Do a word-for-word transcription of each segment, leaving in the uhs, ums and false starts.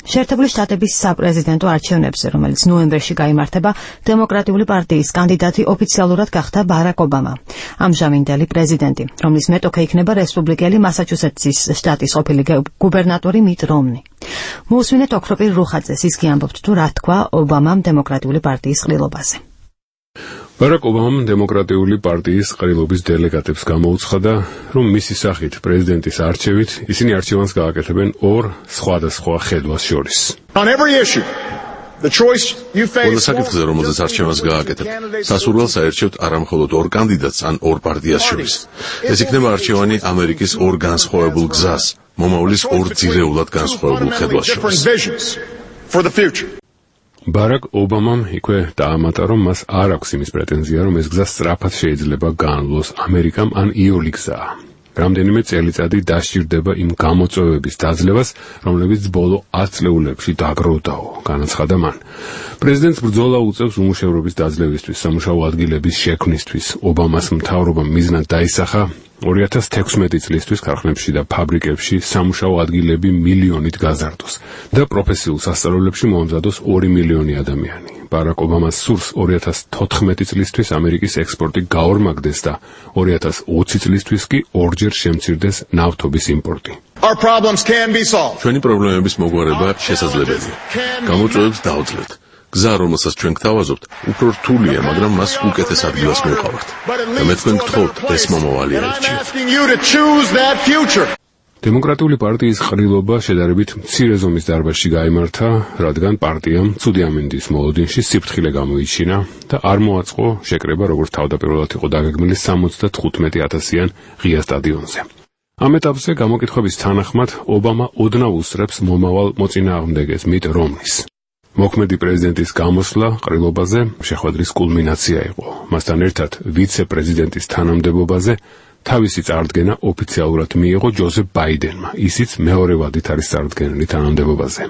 შეერთებული შტატების საპრეზიდენტო არჩევნებზე, რომელიც ნოემბერში გაიმართება, დემოკრატიული პარტიის კანდიდატი ოფიციალურად გახდა ბარაკ ობამა. ამჟამინდელი პრეზიდენტი, რომლის მეტოქე იქნება რესპუბლიკელი მასაჩუსეტსის შტატის ყოფილი გუბერნატორი მიტ რომნი. მოусმინეთ ოქროპირ რუხაძეს, ის კი ამბობთ თუ რა თქვა ობამამ დემოკრატიული პარტიის ყრილობაზე. ბარაკ ობამამ დემოკრატიული პარტიის ყრილობის დელეგატებს გამოუცხადა, რომ მისი სახით პრეზიდენტის არჩევით ისინი არჩევანს გააკეთებენ ორ სხვადასხვა ხედვას შორის. ყველა საკითხზე, რომელზეც არჩევანს გააკეთებ, სასურველს აერჩევთ არამხოლოდ ორ კანდიდატს ან ორ პარტიას შორის. ეს იქნება არჩევანი ამერიკის ორ განსხვავებულ გზას, მომავლის ორ ძირეულად განსხვავებულ ხედვას შორის. ბარაკ ობამამ იქვე დაამატა, რომ მას არ აქვს იმის პრეტენზია, რომ ეს გზა სწრაფად შეიძლება გაანვლოს ამერიკამ ან იოლი გზაა. რამდენიმე წელიწადი დასჭირდება იმ გამოწვევების დაძლევას, რომლებიც ბოლო ათ წლეულებში დაგროვდაო, განაცხადა მან. პრეზიდენტს ბრძოლა უწევს უმუშევრობის დაძლევისთვის, სამუშაო ადგილების შექმნისთვის. ობამას მთავრობამ მიზნად დაისახა ორი ათას თექვსმეტი წლისთვის ქარხნებში და ფაბრიკებში სამუშაო ადგილები მილიონით გაზარდოს და პროფესიულ სასწავლებლებში მოამზადოს ორი მილიონი ადამიანი. ბარაკ ობამას სურს ორი ათას თოთხმეტი წლისთვის ამერიკის ექსპორტი გაორმაგდეს და ორი ათას ოცი წლისთვის კი ორჯერ შემცირდეს ნავთობის იმპორტი. ჩვენი პრობლემების მოგვარება შესაძლებელია. გამოწვევებს დავძლევთ. გზა, რომელსაც ჩვენ გთავაზობთ, უფრო რთულია, მაგრამ მას უკეთეს ადგილას მოვყავართ. და მე თქვენ გთხოვთ, ეს მომავალი აირჩიოთ. დემოკრატიული პარტიის ყრილობა შედარებით მცირე ზომის დარბაზში გაიმართა, რადგან პარტიამ ცუდი ამინდის მოლოდინში სიფრთხილე გამოიჩინა და არ მოაწყო შეკრება, როგორც თავდაპირველად იყო დაგეგმილი სამოცდათხუთმეტი ათასიან ღია სტადიონზე. ამ ეტაპზე გამოკითხვების თანახმად ობამა ოდნავ უსწრებს მომავალ მოწინააღმდეგეს მიტ რომნის. მოქმედი პრეზიდენტის გამოსვლა ყრილობაზე შეხვედრის კულმინაცია იყო. მასთან ერთად ვიცე-პრეზიდენტის თანამდებობაზე თავისი წარდგენა ოფიციალურად მიიღო ჯოზეფ ბაიდენმა, ისიც მეორე ვადით არის წარდგენილი თანამდებობაზე.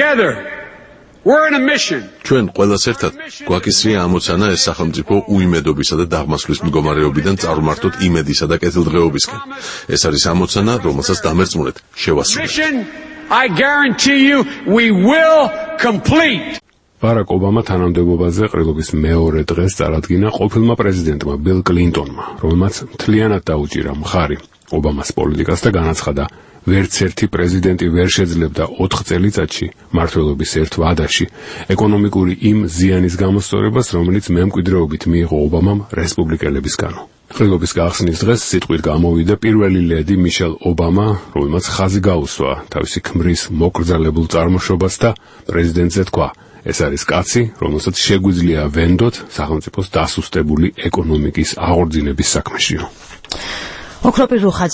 ჩვენ ყველას ერთად გვაქისრია ამოცანა ეს სახელმწიფო უიმედობისა და დაღმასვლის მდგომარეობიდან წარმართოთ იმედისა და კეთილდღეობისკენ. ეს არის ამოცანა, რომელსაც დამერწმუნეთ შევასრულებთ. I guarantee you we will complete. ბარაკ ობამა თანამდებობაზე ყრილობის მეორე დღეს წარადგინა ყოფილმა პრეზიდენტმა ბილ კლინტონმა, რომელმაც მთლიანად დაუჭირა მხარი ობამას პოლიტიკას და განაცხადა, ვერც ერთი პრეზიდენტი ვერ შეძლებდა ოთხ წელიწადში მმართველობის ერთ ვადაში ეკონომიკური იმ ზიანის გამოსწორებას, რომელიც მემკვიდრეობით მიიღო ობამამ რესპუბლიკელებისგანო. ყრილობის გახსნის დღეს სიტყვით გამოვიდა პირველი ლედი მიშელ ობამა, რომელმაც ხაზი გაუსვა თავისი ქმრის მოკრძალებულ წარმოშობას და პრეზიდენტზე თქვა, ეს არის კაცი, რომელსაც შეგვიძლია ვენდოთ სახელმწიფოს დასუსტებული ეკონომიკის აღორძინების საქმეშიო. ოქროპირ რუხაძე